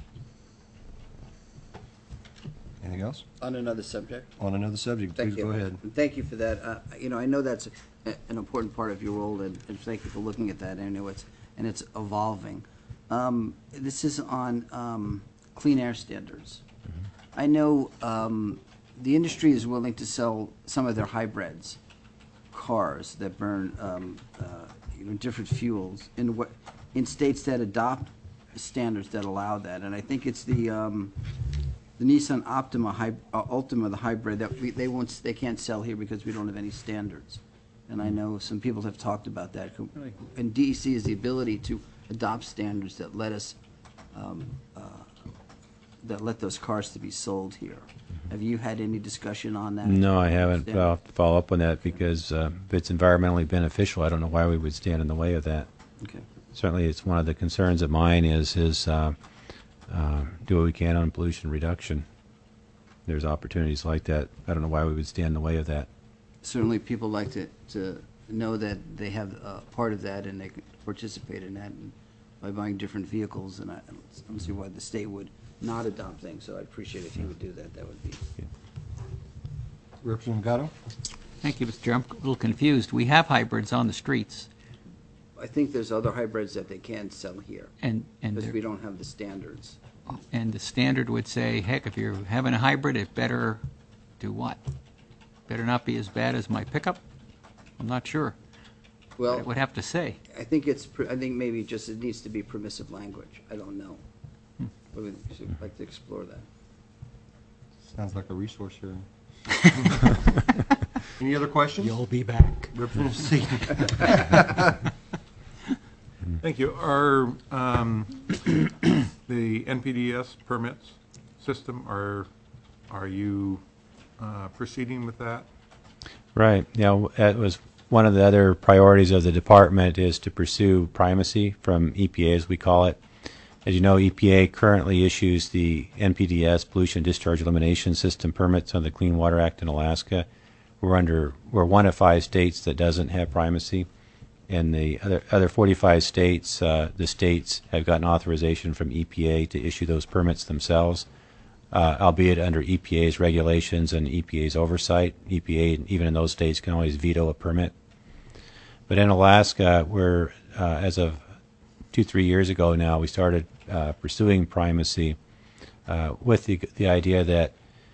Anything else? On another subject. On another subject, Thank please you. go ahead. And Thank you for that. Uh, You know, I know that's a- an important part of your role, and and thank you for looking at that. I know it's, and it's evolving. Um, This is on um, clean air standards. I know um, the industry is willing to sell some of their hybrids, cars that burn, um, uh, you know, different fuels in what, in states that adopt standards that allow that. And I think it's the, um, the Nissan Optima, hy- uh, Ultima, the hybrid, that we, they won't, they can't sell here because we don't have any standards. And I know some people have talked about that. And D E C has the ability to adopt standards that let us, um, uh, that let those cars to be sold here. Have you had any discussion on that? No, I haven't. Standard? I'll have to follow up on that because uh, if it's environmentally beneficial, I don't know why we would stand in the way of that. Okay. Certainly, it's one of the concerns of mine is is uh, uh, do what we can on pollution reduction. there's opportunities like that. I don't know why we would stand in the way of that. Certainly, people like to, to know that they have a part of that and they can participate in that and by buying different vehicles, and I I don't see why the state would not adopt things, so I'd appreciate if you would do that. That would be. Representative Gatto? Thank you, Mister Chair. I'm a little confused. We have hybrids on the streets, I think there's other hybrids that they can sell here, and, and, because they're- we don't have the standards. and the standard would say, heck, if you're having a hybrid, it better do what? Better not be as bad as my pickup? I'm not sure what Well, it would have to say. I think it's, per- I think maybe just it needs to be permissive language. I don't know. Hmm. I would like to explore that. Sounds like a resource hearing. Any other questions? You'll be back. Representative Seaton? Thank you. Are um, the N P D S permits system, are, are you uh, proceeding with that? Right. Yeah, that was one of the other priorities of the department is to pursue primacy from E P A, as we call it. As you know, E P A currently issues the N P D S pollution discharge elimination system permits under the Clean Water Act in Alaska. We're under we're one of five states that doesn't have primacy. In the other other forty-five states, uh, the states have gotten authorization from E P A to issue those permits themselves, uh, albeit under E P A's regulations and E P A's oversight. E P A, even in those states, can always veto a permit. But in Alaska, we're, uh, as of two, three years ago now, we started uh, pursuing primacy uh, with the, the idea that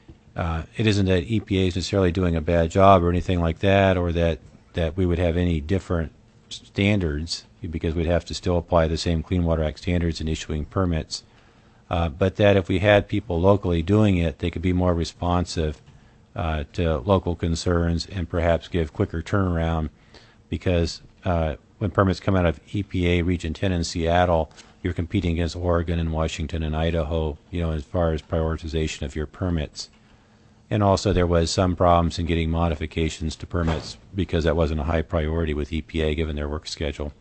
uh, it isn't that E P A is necessarily doing a bad job or anything like that, or that, that we would have any different standards, because we'd have to still apply the same Clean Water Act standards in issuing permits, uh, but that if we had people locally doing it, they could be more responsive uh, to local concerns and perhaps give quicker turnaround, because uh, when permits come out of E P A Region ten in Seattle, you're competing against Oregon and Washington and Idaho, you know, as far as prioritization of your permits. And also there was some problems in getting modifications to permits because that wasn't a high priority with E P A given their work schedule.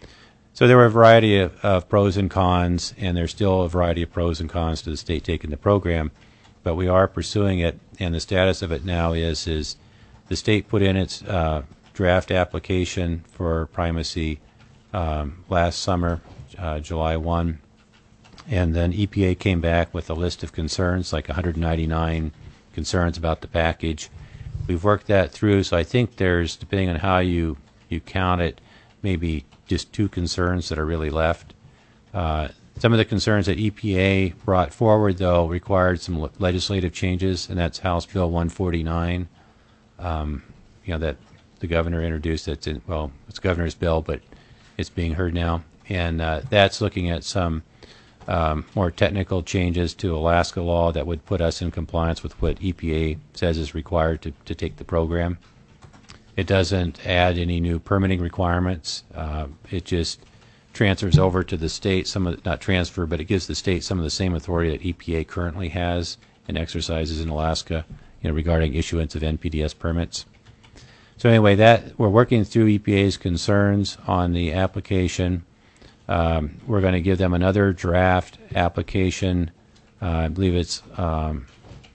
So there were a variety of, of pros and cons, and there's still a variety of pros and cons to the state taking the program, but we are pursuing it, and the status of it now is, is the state put in its uh, draft application for primacy um, last summer, uh, July first, and then E P A came back with a list of concerns, like one hundred ninety-nine concerns about the package. We've worked that through, so I think there's, depending on how you, you count it, maybe just two concerns that are really left. Uh, some of the concerns that E P A brought forward, though, required some le- legislative changes, and that's House Bill one forty-nine, um, you know, that the governor introduced. That's in, well, it's governor's bill, but it's being heard now. And uh, that's looking at some Um, more technical changes to Alaska law that would put us in compliance with what E P A says is required to, to take the program. It doesn't add any new permitting requirements. Uh, it just transfers over to the state some of the, not transfer, but it gives the state some of the same authority that E P A currently has and exercises in Alaska, you know, regarding issuance of N P D S permits. So anyway, that we're working through E P A's concerns on the application. Um, we're going to give them another draft application. Uh, I believe it's um,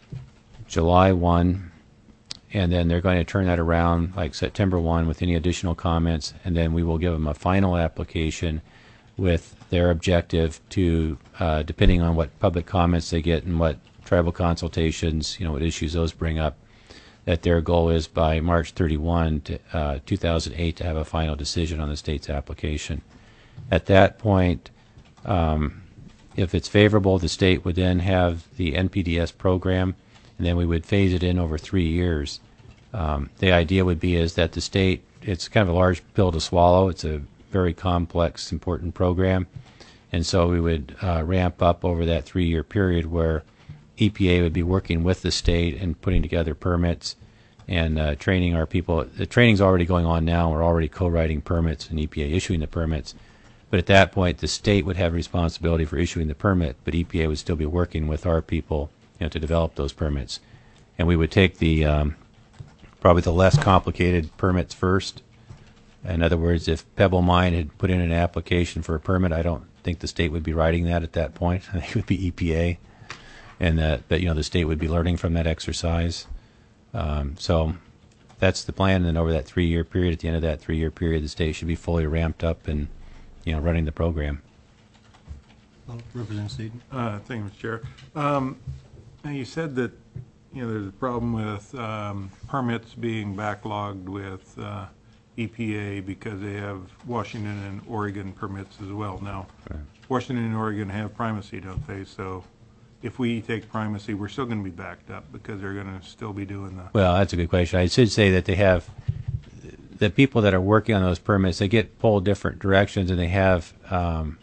July first, and then they're going to turn that around like September first with any additional comments, and then we will give them a final application with their objective to, uh, depending on what public comments they get and what tribal consultations, you know, what issues those bring up, that their goal is by March thirty-first, to, uh, two thousand eight, to have a final decision on the state's application. At that point, um, if it's favorable, the state would then have the N P D S program, and then we would phase it in over three years. Um, the idea would be is that the state, it's kind of a large pill to swallow. It's a very complex, important program, and so we would uh, ramp up over that three-year period where E P A would be working with the state and putting together permits and uh, training our people. The training's already going on now. We're already co-writing permits and E P A issuing the permits. But at that point, the state would have responsibility for issuing the permit, but E P A would still be working with our people, you know, to develop those permits. And we would take the um, probably the less complicated permits first. In other words, if Pebble Mine had put in an application for a permit, I don't think the state would be writing that at that point. I think it would be E P A. and that, that you know the state would be learning from that exercise. Um, so that's the plan. And then over that three-year period, at the end of that three-year period, the state should be fully ramped up and you know running the program. Representative Seaton? Uh, Thank you, Mister Chair. Um, Now, you said that, you know, there's a problem with um, permits being backlogged with uh, E P A because they have Washington and Oregon permits as well. Now, Right. Washington and Oregon have primacy, don't they? So if we take primacy, we're still going to be backed up because they're going to still be doing the, Well, that's a good question. I should say that they have the people that are working on those permits. They get pulled different directions, and they have um,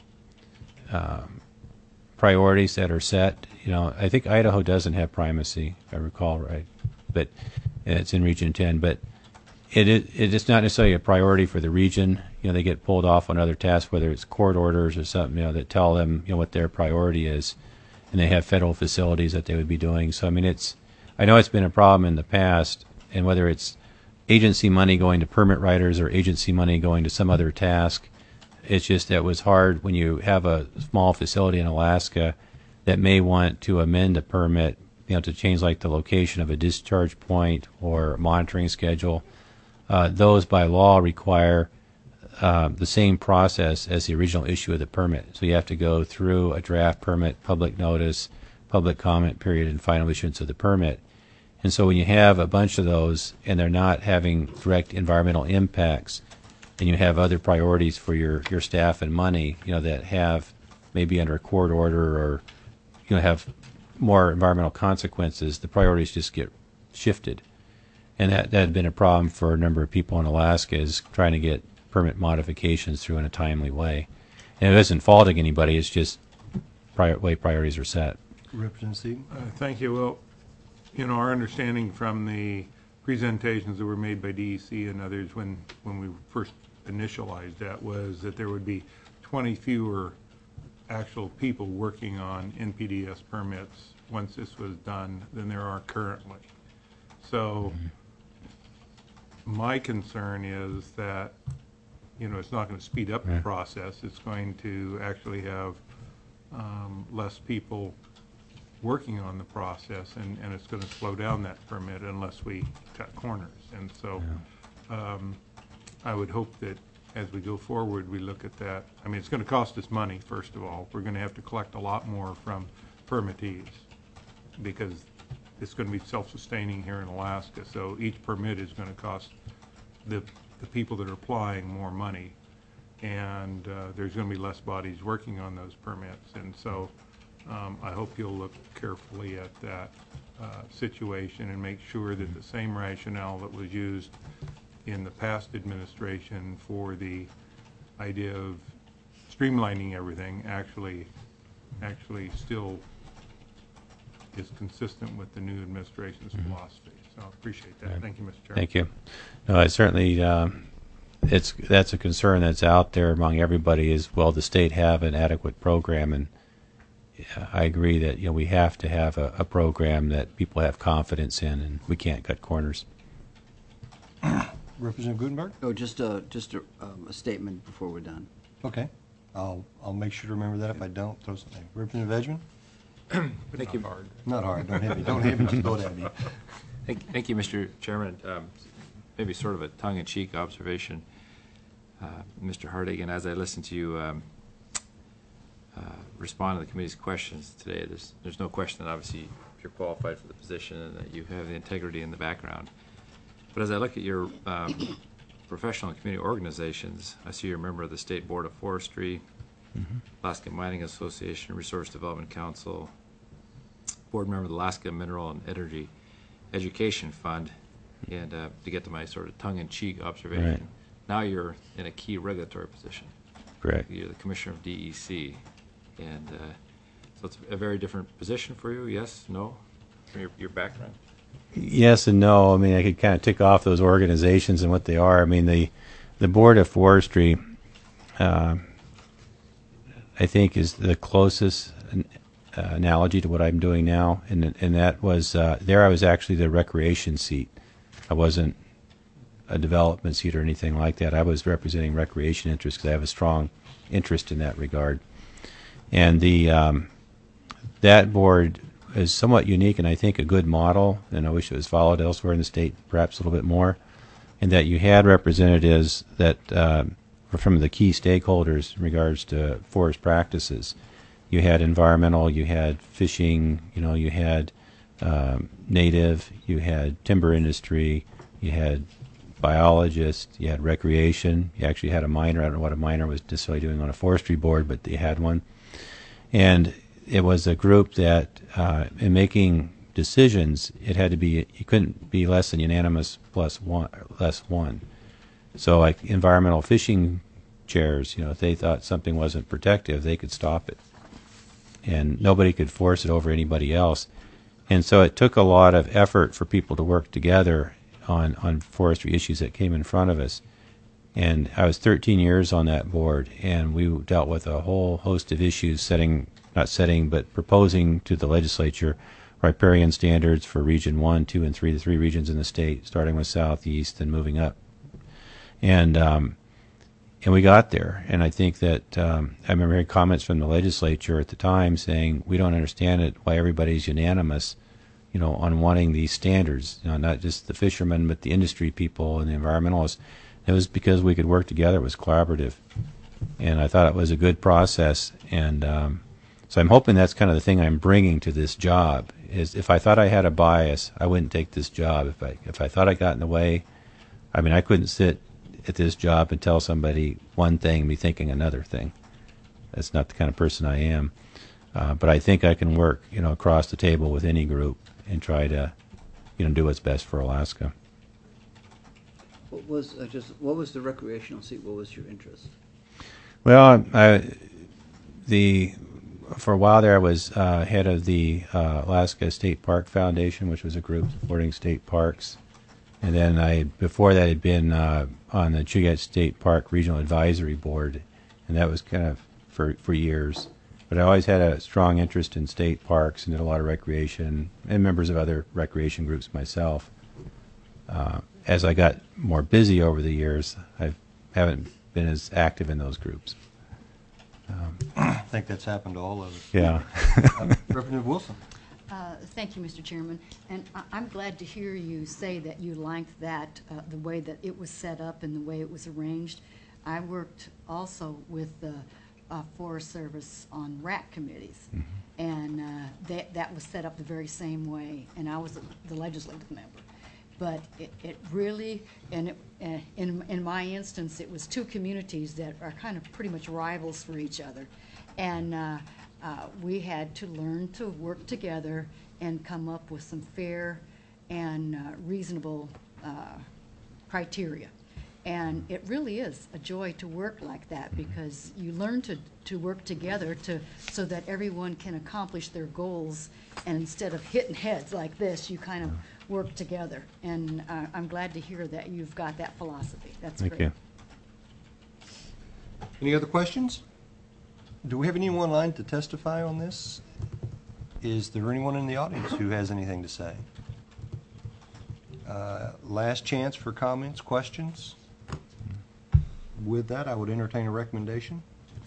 um, priorities that are set. You know, I think Idaho doesn't have primacy, if I recall right, but it's in Region ten. But it is it is not necessarily a priority for the region. You know, they get pulled off on other tasks, whether it's court orders or something. You know, that tell them you know what their priority is, and they have federal facilities that they would be doing. So I mean, it's I know it's been a problem in the past, and whether it's agency money going to permit writers or agency money going to some other task, it's just that it was hard when you have a small facility in Alaska that may want to amend a permit, you know, to change like the location of a discharge point or monitoring schedule. Uh, those by law require uh, the same process as the original issue of the permit. So you have to go through a draft permit, public notice, public comment period, and final issuance of the permit. And so when you have a bunch of those and they're not having direct environmental impacts, and you have other priorities for your, your staff and money, you know, that have maybe under a court order or, you know, have more environmental consequences, the priorities just get shifted. And that, that had been a problem for a number of people in Alaska, is trying to get permit modifications through in a timely way. And it isn't faulting anybody, it's just prior, way priorities are set. Representative Seaton? uh, thank you. Well, you know, our understanding from the presentations that were made by D E C and others when, when we first initialized that was that there would be twenty fewer actual people working on N P D S permits once this was done than there are currently. So my concern is that, you know, it's not going to speed up the Yeah. process. It's going to actually have um, less people working on the process, and, and it's going to slow down that permit unless we cut corners. And so um, I would hope that as we go forward, we look at that. I mean, it's going to cost us money, first of all. We're going to have to collect a lot more from permittees because it's going to be self-sustaining here in Alaska. So each permit is going to cost the, the people that are applying more money. And uh, there's going to be less bodies working on those permits. And so um, I hope you'll look carefully at that uh, situation and make sure that the same rationale that was used in the past administration for the idea of streamlining everything actually actually still is consistent with the new administration's mm-hmm. philosophy. So I appreciate that. Right. Thank you, Mister Chairman. Thank you. No, I certainly um, it's that's a concern that's out there among everybody. Is will the state have an adequate program? And I agree that you know we have to have a, a program that people have confidence in, and we can't cut corners. Representative Gutenberg? Oh, just a, just a, um, a statement before we're done. Okay. I'll, I'll make sure to remember that. If I don't, throw something. Representative Edgman? Thank you. Hard. Not hard. Don't hit me. Don't hit me. Just throw it at me. Thank, thank you, Mister Chairman. Um, maybe sort of a tongue-in-cheek observation. Uh, Mister Hartigan, as I listen to you um, uh, respond to the committee's questions today, there's, there's no question that obviously you're qualified for the position and that you have the integrity in the background. But as I look at your um, professional and community organizations, I see you're a member of the State Board of Forestry, mm-hmm. Alaska Mining Association, Resource Development Council, board member of the Alaska Mineral and Energy Education Fund, and uh, to get to my sort of tongue-in-cheek observation, right. Now you're in a key regulatory position. Correct. You're the commissioner of D E C, and uh, so it's a very different position for you, yes, no, from your, your background? Yes and no. I mean, I could kind of tick off those organizations and what they are. I mean, the the Board of Forestry, uh, I think, is the closest uh, analogy to what I'm doing now, and and that was uh, there. I was actually the recreation seat. I wasn't a development seat or anything like that. I was representing recreation interests because I have a strong interest in that regard. And the um, that board is somewhat unique and I think a good model, and I wish it was followed elsewhere in the state perhaps a little bit more, in that you had representatives that uh, were from the key stakeholders in regards to forest practices. You had environmental, you had fishing, you know, you had um, native, you had timber industry, you had biologists, you had recreation, you actually had a miner. I don't know what a miner was necessarily doing on a forestry board, but they had one. And it was a group that, uh, in making decisions, it had to be, you couldn't be less than unanimous plus one, less one. So like environmental fishing chairs, you know, if they thought something wasn't protective, they could stop it. And nobody could force it over anybody else. And so it took a lot of effort for people to work together on, on forestry issues that came in front of us. And I was thirteen years on that board, and we dealt with a whole host of issues, setting, not setting, but proposing to the legislature riparian standards for Region one, two, and three, the three regions in the state, starting with Southeast and moving up. And um, and we got there. And I think that um, I remember hearing comments from the legislature at the time saying, we don't understand it, why everybody's unanimous, you know, on wanting these standards, you know, not just the fishermen, but the industry people and the environmentalists. It was because we could work together. It was collaborative. And I thought it was a good process. And um, so I'm hoping that's kind of the thing I'm bringing to this job, is if I thought I had a bias, I wouldn't take this job. If I, if I thought I got in the way, I mean, I couldn't sit at this job and tell somebody one thing and be thinking another thing. That's not the kind of person I am. Uh, but I think I can work, you know, across the table with any group and try to, you know, do what's best for Alaska. What was, uh, just, what was the recreational seat? What was your interest? Well, I, the for a while there, I was uh, head of the uh, Alaska State Park Foundation, which was a group supporting state parks. And then I, before that, had been uh, on the Chugach State Park Regional Advisory Board, and that was kind of for for years. But I always had a strong interest in state parks and did a lot of recreation, and members of other recreation groups myself. Uh, as I got more busy over the years, I haven't been as active in those groups. Um, I think that's happened to all of us. yeah. uh, Representative Wilson. Uh, Thank you, Mister Chairman. And I- I'm glad to hear you say that you liked that, uh, the way that it was set up and the way it was arranged. I worked also with the uh, Forest Service on R A C committees, Mhm. and uh, that that was set up the very same way, and I was the legislative member. But it, it really, and it, uh, in, in my instance, it was two communities that are kind of pretty much rivals for each other. And uh, uh, we had to learn to work together and come up with some fair and uh, reasonable uh, criteria. And it really is a joy to work like that, because you learn to, to work together to, so that everyone can accomplish their goals. And instead of hitting heads like this, you kind of work together. And uh, I'm glad to hear that you've got that philosophy. That's Thank great. you. Any other questions? Do we have anyone online to testify on this? Is there anyone in the audience who has anything to say? Uh, last chance for comments, questions? With that, I would entertain a recommendation.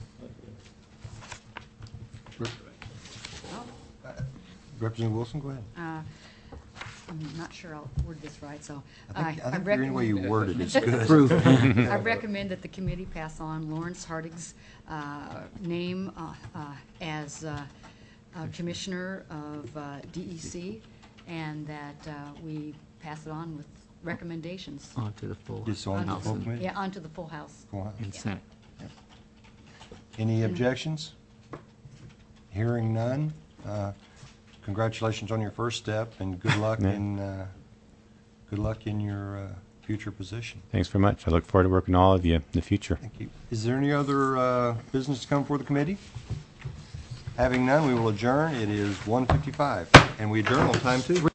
Rep- uh, Representative Wilson, go ahead. Uh, I'm not sure I'll word this right, so. I think, I think recommend- any way you word it is good. I recommend that the committee pass on Lawrence Hardig's uh, name uh, uh, as uh, uh, Commissioner of uh, D E C, and that uh, we pass it on with recommendations. On to the full. Just on the Onto- full committee? Yeah, onto the full house. Go on. And Senate. Any objections? Hearing none. Uh, Congratulations on your first step, and good luck Yeah. in uh, good luck in your uh, future position. Thanks very much. I look forward to working with all of you in the future. Thank you. Is there any other uh, business to come before the committee? Having none, we will adjourn. It is one fifty-five, and we adjourn on time too.